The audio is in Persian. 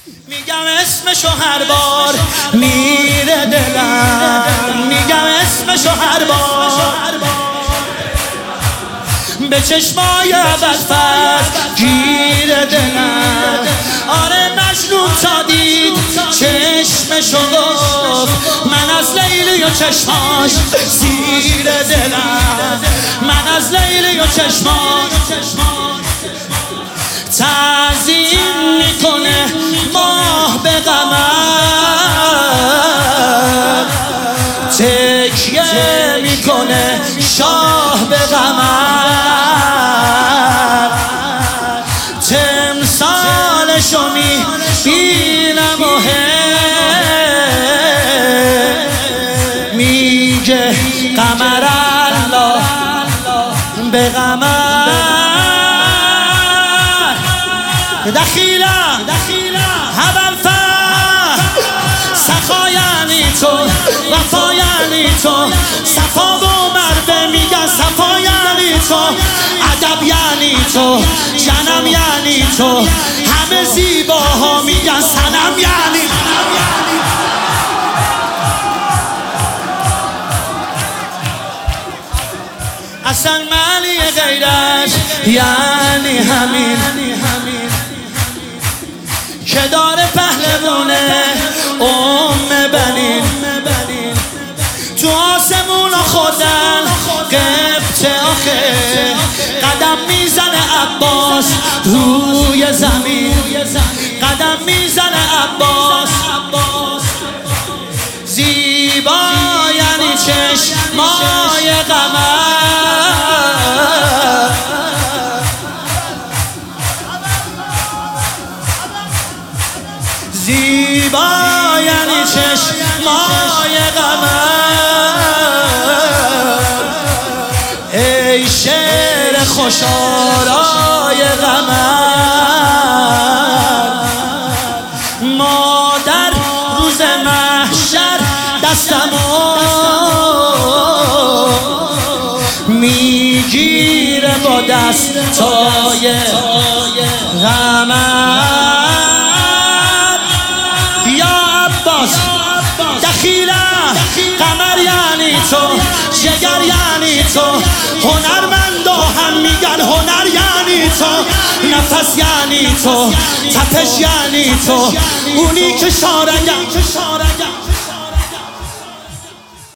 میگم اسمشو هر بار میره دلم، میگم اسمشو هر بار به چشمای ابوالفضل گیر دلم. آره مجنون تا دید چشمشو گفت من از لیلی و چشماش سیر دلم، من از لیلی و چشماش تعظیم میکنه ماه به قمر، تکیه میکنه شاه به قمر، تمثالشو میبینم و میگه قمر الله به قمر. دخیلم ابوالفضل سخا یعنی تو، وفا یعنی تو، صفا و مرده میگن صفا یعنی تو، ادب یعنی تو، جنم یعنی تو، همه زیباها میگن صنم یعنی. اصلا معنی غیرش یعنی همین که داره پهلوونه بنین تو آسمون خودن قبطه آخه قدم میزنه عباس روی زمین، قدم میزنه عباس. زیبا یعنی چشمای قمر، زیبا یعنی چشمای قمر. ای شعر خوشارای قمر، ما در روز محشر دستمو میگیره با دستای قمر. دخیلم قمر یعنی تو، جگر یعنی تو، هنرمندا هم میگن هنر یعنی تو، نفس یعنی تو، تپش یعنی تو، اونی که شارگم